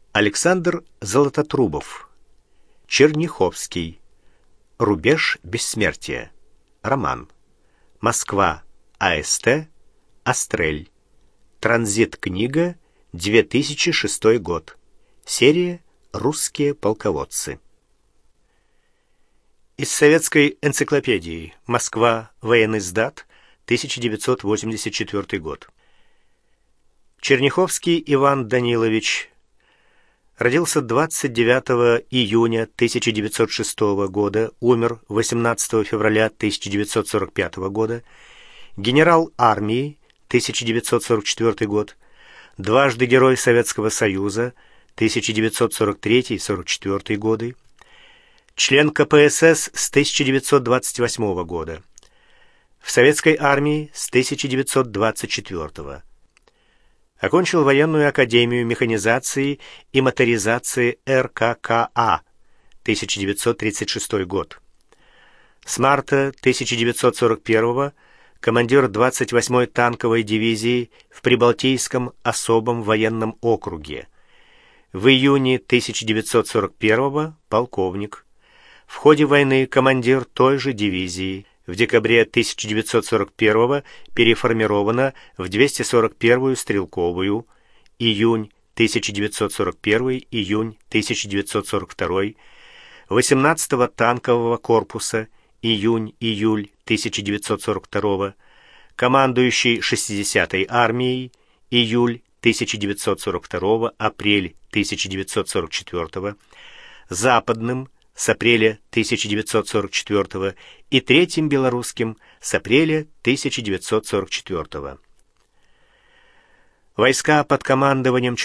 Александр Золототрубов. Черняховский. Рубеж бессмертия. Роман. Москва. АСТ. Астрель. Транзит-книга. 2006 год. Серия «Русские полководцы». Из советской энциклопедии. Москва. Военный сдат. 1984 год. Черняховский Иван Данилович родился 29 июня 1906 года, умер 18 февраля 1945 года, генерал армии, 1944 год, дважды Герой Советского Союза, 1943-44 годы, член КПСС с 1928 года, в Советской армии с 1924 года. Окончил военную академию механизации и моторизации РККА, 1936 год. С марта 1941 командир 28-й танковой дивизии в Прибалтийском особом военном округе. В июне 1941 полковник. В ходе войны командир той же дивизии. В декабре 1941 переформирована в 241-ю стрелковую, июнь 1941, июнь 1942, 18-го танкового корпуса, июнь-июль 1942, командующий 60-й армией, июль 1942, апрель 1944, западным с апреля 1944 и Третьим белорусским с апреля 1944. Войска под командованием